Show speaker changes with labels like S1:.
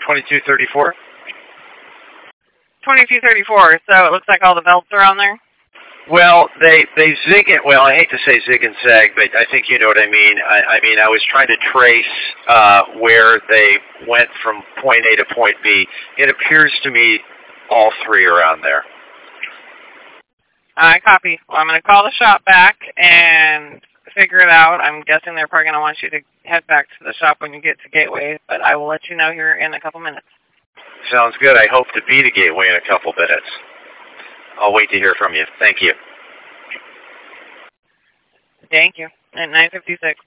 S1: 2234.
S2: 2234. So it looks like all the belts are on there.
S1: Well, they zig it. Well, I hate to say zig and zag, but I think you know what I mean. I mean, I was trying to trace where they went from point A to point B. It appears to me all three are on there.
S2: I copy. Well, I'm going to call the shop back and figure it out. I'm guessing they're probably going to want you to head back to the shop when you get to Gateway, but I will let you know here in a couple minutes.
S1: Sounds good. I hope to be to Gateway in a couple minutes. I'll wait to hear from you. Thank you.
S2: Thank you. At 9:56.